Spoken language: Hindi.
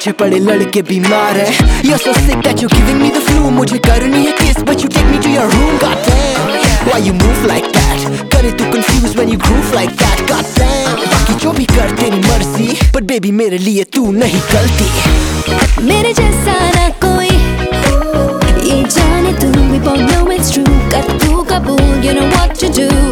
पीछे पड़े लड़के बीमार है। You're so sick that you're giving me the flu। मुझे करनी है kiss but you take me to your room। God damn, why you move like that? करे तू confused when you groove like that। God damn, बाकी जो भी कर तेरी मर्जी, but baby मेरे लिए तू नहीं गलती। मेरे जैसा ना कोई ये जाने तू, we both know it's true। कर तू कबूल, you know what to do।